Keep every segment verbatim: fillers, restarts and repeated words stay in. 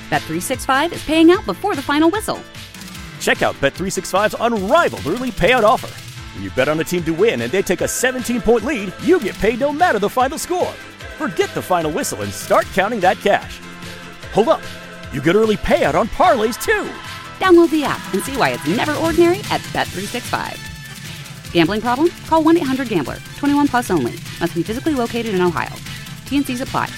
Bet three sixty-five is paying out before the final whistle. Check out Bet three sixty-five's unrivaled early payout offer. When you bet on a team to win and they take a seventeen-point lead, you get paid no matter the final score. Forget the final whistle and start counting that cash. Hold up. You get early payout on parlays, too. Download the app and see why it's never ordinary at Bet three sixty-five. Gambling problem? Call one eight hundred gambler. twenty-one plus only. Must be physically located in Ohio. T and C's apply.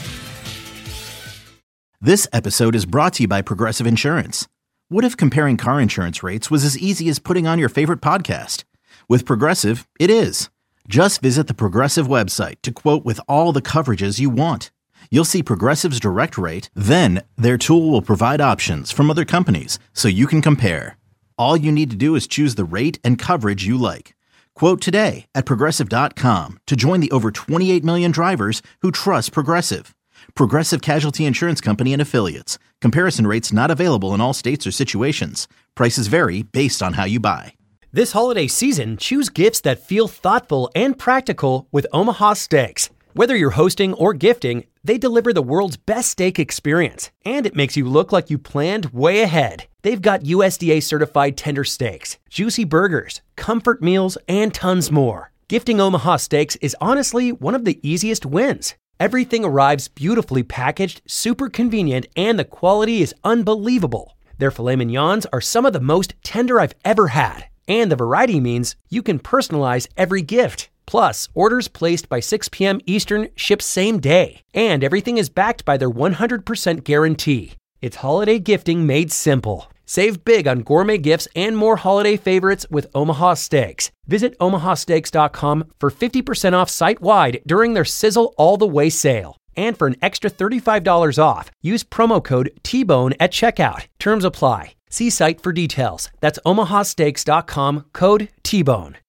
This episode is brought to you by Progressive Insurance. What if comparing car insurance rates was as easy as putting on your favorite podcast? With Progressive, it is. Just visit the Progressive website to quote with all the coverages you want. You'll see Progressive's direct rate, then their tool will provide options from other companies so you can compare. All you need to do is choose the rate and coverage you like. Quote today at Progressive dot com to join the over twenty-eight million drivers who trust Progressive. Progressive Casualty Insurance Company and Affiliates. Comparison rates not available in all states or situations. Prices vary based on how you buy. This holiday season, choose gifts that feel thoughtful and practical with Omaha Steaks. Whether you're hosting or gifting, they deliver the world's best steak experience, and it makes you look like you planned way ahead. They've got U S D A-certified tender steaks, juicy burgers, comfort meals, and tons more. Gifting Omaha Steaks is honestly one of the easiest wins. Everything arrives beautifully packaged, super convenient, and the quality is unbelievable. Their filet mignons are some of the most tender I've ever had, and the variety means you can personalize every gift. Plus, orders placed by six p.m. Eastern ship same day, and everything is backed by their one hundred percent guarantee. It's holiday gifting made simple. Save big on gourmet gifts and more holiday favorites with Omaha Steaks. Visit omaha steaks dot com for fifty percent off site-wide during their Sizzle All the Way sale. And for an extra thirty-five dollars off, use promo code T Bone at checkout. Terms apply. See site for details. That's omaha steaks dot com, code T Bone.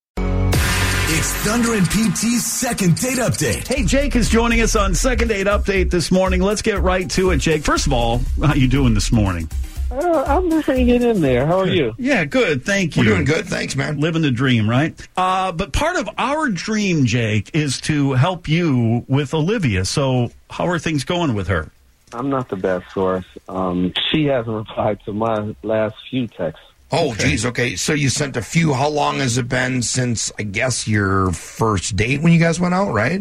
It's Thunder and P T's second date update. Hey, Jake is joining us on second date update this morning. Let's get right to it, Jake. First of all, how you doing this morning? Uh, I'm just hanging in there. How are you? Yeah, good. Thank you. We're doing good. Thanks, man. Living the dream, right? Uh, but part of our dream, Jake, is to help you with Olivia. So how are things going with her? I'm not the best source. Um, she hasn't replied to my last few texts. Oh, geez. Okay. So you sent a few. How long has it been since, I guess, your first date when you guys went out, right?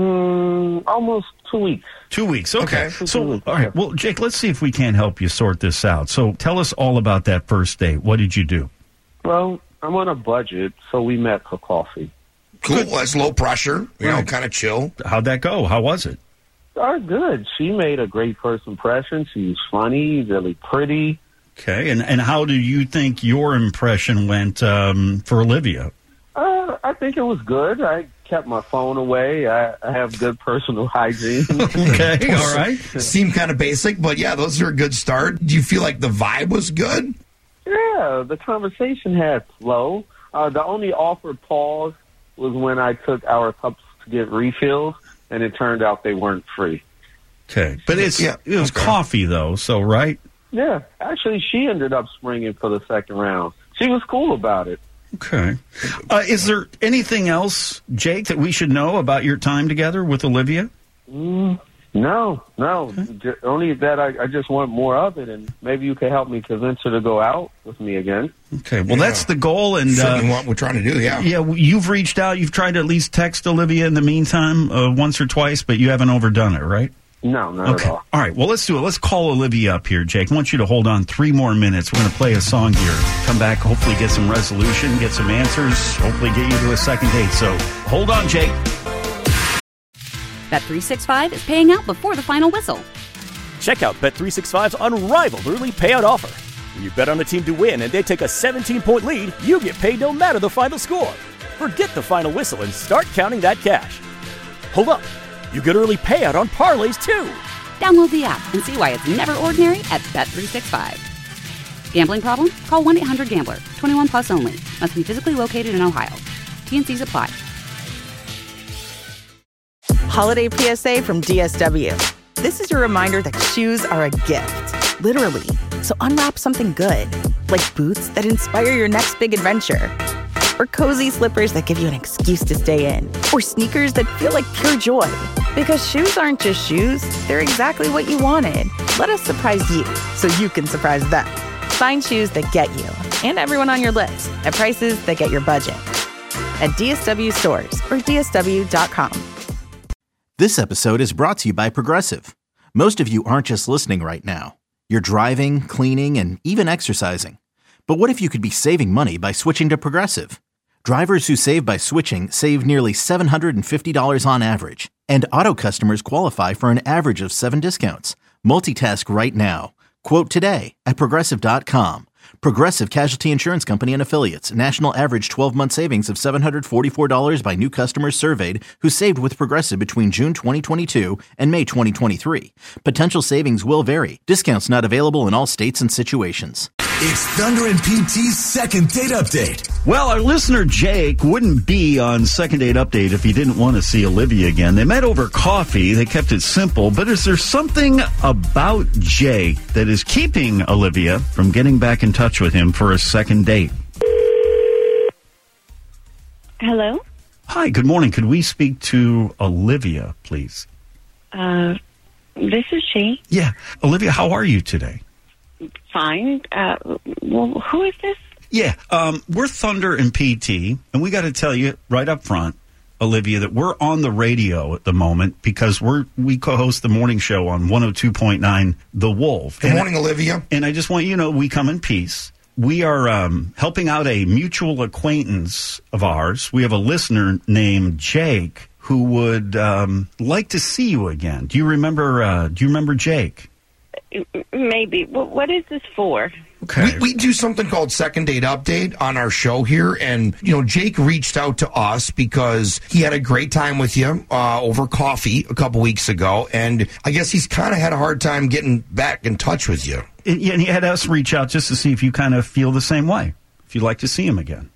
Mm, almost two weeks. Two weeks. Okay. Okay. So, all right. Well, Jake, let's see if we can't help you sort this out. So tell us all about that first date. What did you do? Well, I'm on a budget, so we met for coffee. Cool. Well, it's low pressure, you Right. know, kind of chill. How'd that go? How was it? Oh, good. She made a great first impression. She was funny, really pretty. Okay. And, and how do you think your impression went um, for Olivia? Uh, I think it was good. I kept my phone away. I, I have good personal hygiene. Okay. All right. Seemed kind of basic, but yeah, those are a good start. Do you feel like the vibe was good? Yeah, the conversation had flow. Uh, the only awkward pause was when I took our cups to get refills, and it turned out they weren't free. Okay. But it's Yeah, it was okay. coffee, though, so, right? Yeah, actually, she ended up springing for the second round. She was cool about it. Okay. Uh, is there anything else, Jake, that we should know about your time together with Olivia? Mm, no, no. J- only that I, I just want more of it, and maybe you can help me convince her to go out with me again. Okay. Well, Yeah. that's the goal. And Certainly uh, what we're trying to do, yeah. yeah, you've reached out. You've tried to at least text Olivia in the meantime uh, once or twice, but you haven't overdone it, right? No, not Okay. at all. All right. Well, let's do it. Let's call Olivia up here, Jake. I want you to hold on three more minutes. We're going to play a song here. Come back, hopefully get some resolution, get some answers, hopefully get you to a second date. So hold on, Jake. Bet three sixty-five is paying out before the final whistle. Check out Bet three sixty-five's unrivaled early payout offer. When you bet on a team to win and they take a seventeen-point lead, you get paid no matter the final score. Forget the final whistle and start counting that cash. Hold up. You get early payout on parlays, too. Download the app and see why it's never ordinary at Bet three sixty-five. Gambling problem? Call one eight hundred gambler. twenty-one plus only. Must be physically located in Ohio. T and C's apply. Holiday P S A from D S W. This is your reminder that shoes are a gift, literally. So unwrap something good, like boots that inspire your next big adventure, or cozy slippers that give you an excuse to stay in, or sneakers that feel like pure joy. Because shoes aren't just shoes, they're exactly what you wanted. Let us surprise you so you can surprise them. Find shoes that get you and everyone on your list at prices that get your budget. At D S W stores or D S W dot com. This episode is brought to you by Progressive. Most of you aren't just listening right now. You're driving, cleaning, and even exercising. But what if you could be saving money by switching to Progressive? Drivers who save by switching save nearly seven hundred fifty dollars on average. And auto customers qualify for an average of seven discounts. Multitask right now. Quote today at Progressive dot com. Progressive Casualty Insurance Company and Affiliates. National average twelve-month savings of seven hundred forty-four dollars by new customers surveyed who saved with Progressive between June twenty twenty-two and May twenty twenty-three. Potential savings will vary. Discounts not available in all states and situations. It's Thunder and P T's second date update. Well, our listener Jake wouldn't be on Second Date Update if he didn't want to see Olivia again. They met over coffee. They kept it simple. But is there something about Jake that is keeping Olivia from getting back in touch with him for a second date? Hello? Hi, good morning. Could we speak to Olivia, please? Uh, this is she. Yeah. Olivia, how are you today? Fine. Uh, well, who is this? Yeah, um, we're Thunder and P T, and we got to tell you right up front, Olivia, that we're on the radio at the moment because we're we co-host the morning show on one oh two point nine The Wolf. Good and morning, I, Olivia. And I just want you to know we come in peace. We are um, helping out a mutual acquaintance of ours. We have a listener named Jake who would um, like to see you again. Do you remember? Uh, do you remember Jake? Maybe. What is this for? Okay. We, we do something called Second Date Update on our show here, and, you know, Jake reached out to us because he had a great time with you uh, over coffee a couple weeks ago, and I guess he's kind of had a hard time getting back in touch with you. And he had us reach out just to see if you kind of feel the same way, if you'd like to see him again.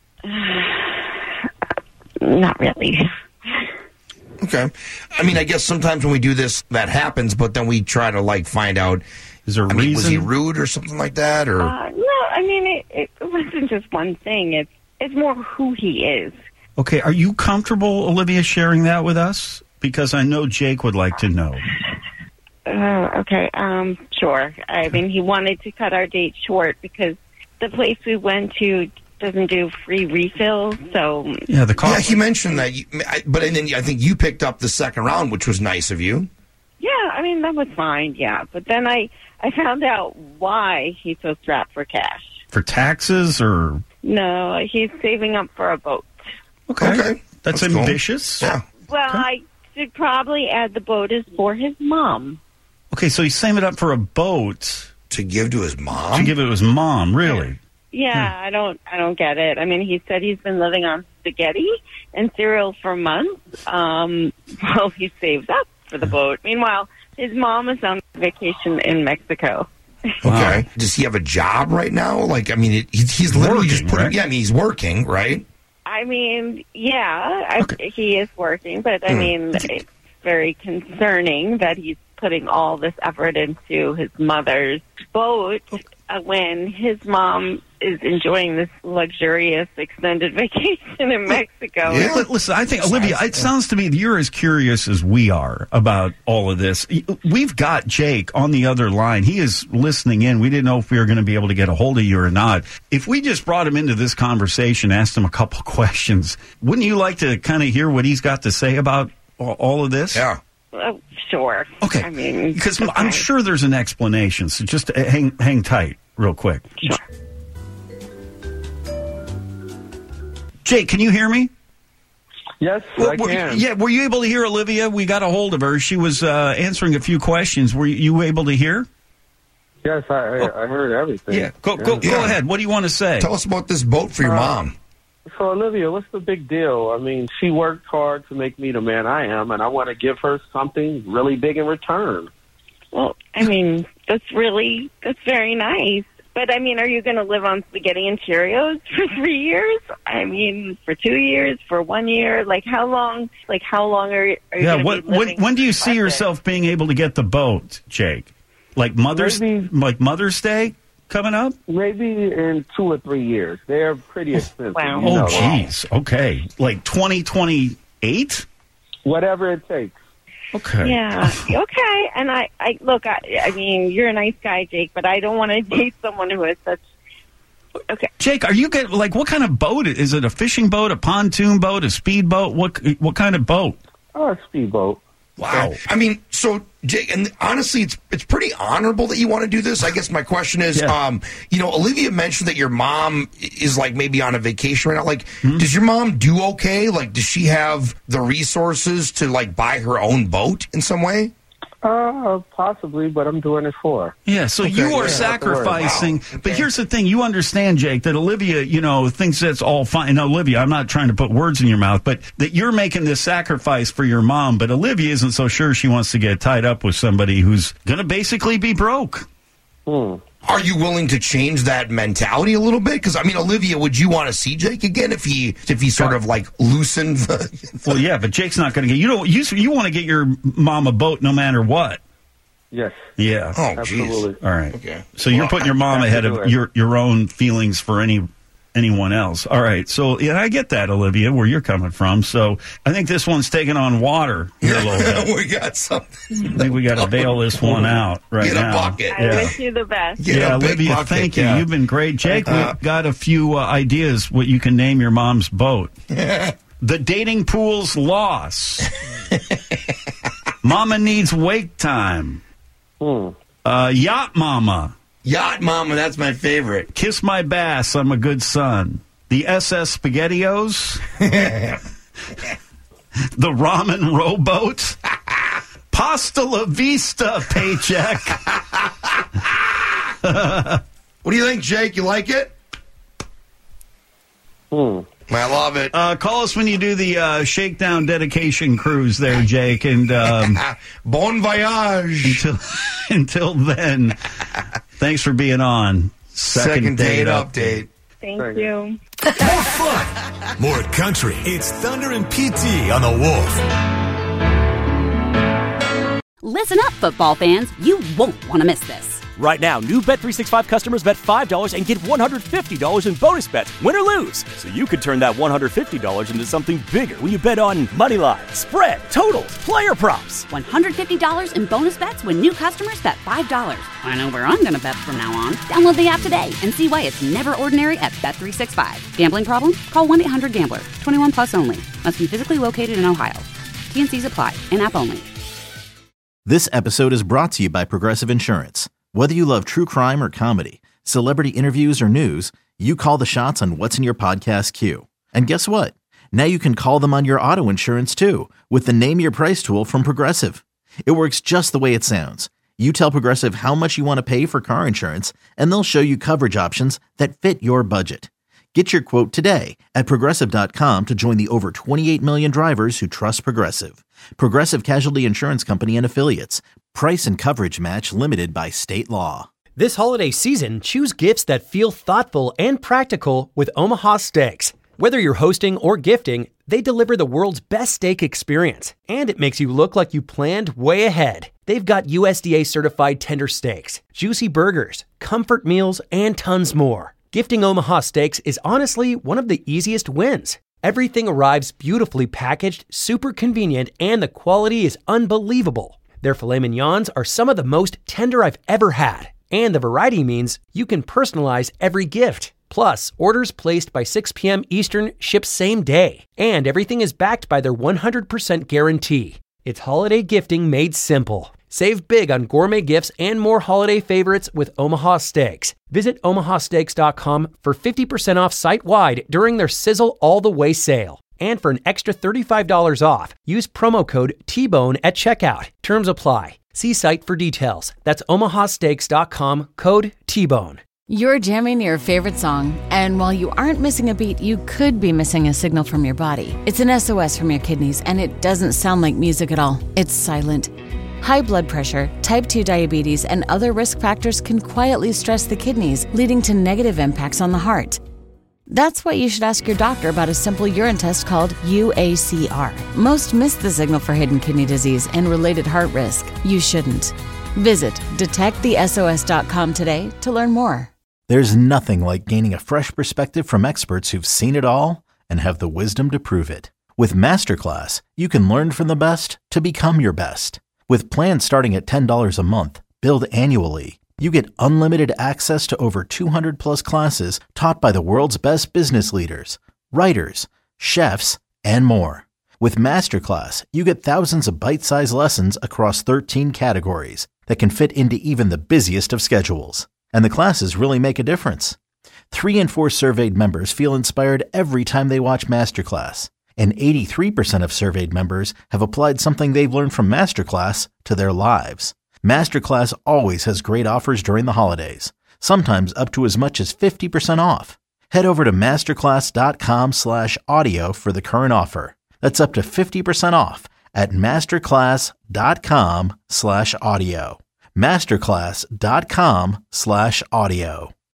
Not really. Okay. I mean, I guess sometimes when we do this, that happens, but then we try to, like, find out, is there a I reason? mean, was he rude or something like that? Or Uh, no, I mean, it, it wasn't just one thing. It's, it's more who he is. Okay, are you comfortable, Olivia, sharing that with us? Because I know Jake would like to know. Uh, okay, um, sure. I mean, he wanted to cut our date short because the place we went to doesn't do free refills, so... Yeah, the coffee. Yeah, he mentioned that, you, I, but and then I think you picked up the second round, which was nice of you. Yeah, I mean, that was fine, yeah. But then I, I found out why he's so strapped for cash. For taxes or... No, he's saving up for a boat. Okay. Okay. That's, That's cool. ambitious. Yeah. Well, Okay. I should probably add the boat is for his mom. Okay, so he's saving up for a boat To give to his mom? to give it to his mom, really? Yeah, I don't I don't get it. I mean, he said he's been living on spaghetti and cereal for months. Um, well, he saves up for the boat. Meanwhile, his mom is on vacation in Mexico. Okay. Does he have a job right now? Like, I mean, it, he's, he's literally Working, just putting... right? Yeah, I mean, he's working, right? I mean, yeah, I, Okay. he is working, but I Hmm. mean, it's very concerning that he's putting all this effort into his mother's boat uh, when his mom is enjoying this luxurious extended vacation in Mexico. Yeah. Li- Listen, I think, Olivia, it sounds to me that you're as curious as we are about all of this. We've got Jake on the other line. He is listening in. We didn't know if we were going to be able to get a hold of you or not. If we just brought him into this conversation, asked him a couple questions, wouldn't you like to kind of hear what he's got to say about a- all of this? Yeah. Uh, sure. Okay. I mean, because okay. I'm sure there's an explanation. So just uh, hang hang tight real quick. Sure. Jake, can you hear me? Yes, Well, I were- can. Yeah, were you able to hear Olivia? We got a hold of her. She was uh, answering a few questions. Were you able to hear? Yes, I, I, I heard everything. Yeah, go go, Yeah. go ahead. What do you want to say? Tell us about this boat for your Uh, mom. So, Olivia, what's the big deal? I mean, she worked hard to make me the man I am, and I want to give her something really big in return. Well, I mean, that's really, that's very nice. But, I mean, are you going to live on spaghetti and Cheerios for three years? I mean, for two years, for one year? Like, how long, like, how long are, you- are you Yeah, going to what, be when, living when do you on see budget? yourself being able to get the boat, Jake? Like Mother's Maybe- like Mother's Day coming up? Maybe in two or three years. They're pretty expensive. Wow. you Oh, know. jeez. Okay, like twenty twenty-eight. Whatever it takes. Okay. Yeah. Okay. And I, I look, I, I mean, you're a nice guy, Jake, but I don't want to date someone who is such. Okay. Jake, are you get like what kind of boat? Is it a fishing boat, a pontoon boat, a speedboat? What what kind of boat? Oh, a speedboat. Wow. I mean, so, Jake, and honestly, it's it's pretty honorable that you want to do this. I guess my question is, Yeah. um, you know, Olivia mentioned that your mom is, like, maybe on a vacation right now. Like, Hmm? does your mom do okay? Like, does she have the resources to, like, buy her own boat in some way? Uh, possibly, but I'm doing it for her. Yeah, so Okay, you yeah, are not sacrificing. to worry. Wow. But Okay. here's the thing. You understand, Jake, that Olivia, you know, thinks that's all fine. And Olivia, I'm not trying to put words in your mouth, but that you're making this sacrifice for your mom. But Olivia isn't so sure she wants to get tied up with somebody who's going to basically be broke. Hmm. Are you willing to change that mentality a little bit? Because, I mean, Olivia, would you want to see Jake again if he if he sort of, like, loosened the... Well, yeah, but Jake's not going to get, you know, you, you want to get your mom a boat no matter what. Yes. Yeah. Oh, Absolutely. jeez. All right. Okay. So you're putting your mom Have to ahead do of it. your your own feelings for any anyone else. All right. So yeah, I get that, Olivia, where you're coming from. So I think this one's taking on water here a little bit. We got something. I think we got to bail this one out right Get a now. bucket. I Yeah. wish you the best. Get Yeah, a big Olivia, bucket, thank you. yeah. You've been great. Jake, Uh, we've got a few uh, ideas what you can name your mom's boat. The dating pool's loss. Mama needs wake time. Hmm. Uh, yacht mama. Yacht Mama, that's my favorite. Kiss my bass, I'm a good son. The S S Spaghettios. The ramen rowboat. Pasta la vista paycheck. What do you think, Jake? You like it? Hmm. I love it. Uh, call us when you do the uh, shakedown dedication cruise there, Jake. And um, Bon voyage. until, until then, thanks for being on. Second date update. Thank Thank you. More fun, more country. It's Thunder and P T on the Wolf. Listen up, football fans. You won't want to miss this. Right now, new Bet three sixty-five customers bet five dollars and get one hundred fifty dollars in bonus bets, win or lose. So you could turn that one hundred fifty dollars into something bigger when you bet on money line, spread, totals, player props. one hundred fifty dollars in bonus bets when new customers bet five dollars. I know where I'm going to bet from now on. Download the app today and see why it's never ordinary at Bet three sixty-five. Gambling problem? Call one eight hundred gambler. twenty-one plus only. Must be physically located in Ohio. T N Cs apply. In-app only. This episode is brought to you by Progressive Insurance. Whether you love true crime or comedy, celebrity interviews or news, you call the shots on what's in your podcast queue. And guess what? Now you can call them on your auto insurance too with the Name Your Price tool from Progressive. It works just the way it sounds. You tell Progressive how much you want to pay for car insurance, and they'll show you coverage options that fit your budget. Get your quote today at Progressive dot com to join the over twenty-eight million drivers who trust Progressive. Progressive Casualty Insurance Company and Affiliates. Price and coverage match limited by state law. This holiday season, choose gifts that feel thoughtful and practical with Omaha Steaks. Whether you're hosting or gifting, they deliver the world's best steak experience, and it makes you look like you planned way ahead. They've got U S D A certified tender steaks, juicy burgers, comfort meals, and tons more. Gifting Omaha Steaks is honestly one of the easiest wins. Everything arrives beautifully packaged, super convenient, and the quality is unbelievable. Their filet mignons are some of the most tender I've ever had, and the variety means you can personalize every gift. Plus, orders placed by six p.m. Eastern ship same day, and everything is backed by their one hundred percent guarantee. It's holiday gifting made simple. Save big on gourmet gifts and more holiday favorites with Omaha Steaks. Visit omaha steaks dot com for fifty percent off site-wide during their Sizzle All the Way sale. And for an extra thirty-five dollars off, use promo code T Bone at checkout. Terms apply. See site for details. That's omaha steaks dot com, code T Bone. You're jamming your favorite song, and while you aren't missing a beat, you could be missing a signal from your body. It's an S O S from your kidneys, and it doesn't sound like music at all. It's silent. High blood pressure, type two diabetes, and other risk factors can quietly stress the kidneys, leading to negative impacts on the heart. That's why you should ask your doctor about a simple urine test called U A C R. Most miss the signal for hidden kidney disease and related heart risk. You shouldn't. Visit detect the S O S dot com today to learn more. There's nothing like gaining a fresh perspective from experts who've seen it all and have the wisdom to prove it. With Masterclass, you can learn from the best to become your best. With plans starting at ten dollars a month, billed annually, you get unlimited access to over two hundred plus classes taught by the world's best business leaders, writers, chefs, and more. With Masterclass, you get thousands of bite-sized lessons across thirteen categories that can fit into even the busiest of schedules. And the classes really make a difference. Three in four surveyed members feel inspired every time they watch Masterclass. And eighty-three percent of surveyed members have applied something they've learned from Masterclass to their lives. Masterclass always has great offers during the holidays, sometimes up to as much as fifty percent off. Head over to masterclass.com slash audio for the current offer. That's up to fifty percent off at masterclass.com slash audio. Masterclass.com slash audio.